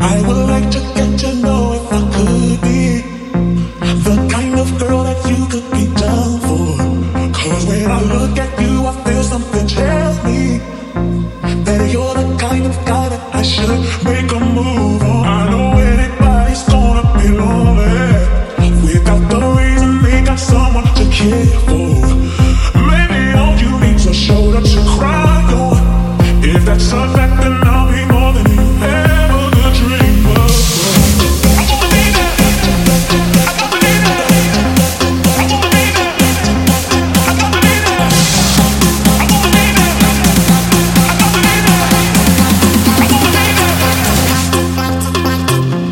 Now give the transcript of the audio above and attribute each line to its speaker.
Speaker 1: I would like to get to know if I could be the kind of girl that you could be down for. 'Cause when I look at you, I feel something tells me that you're the kind of guy that I should make a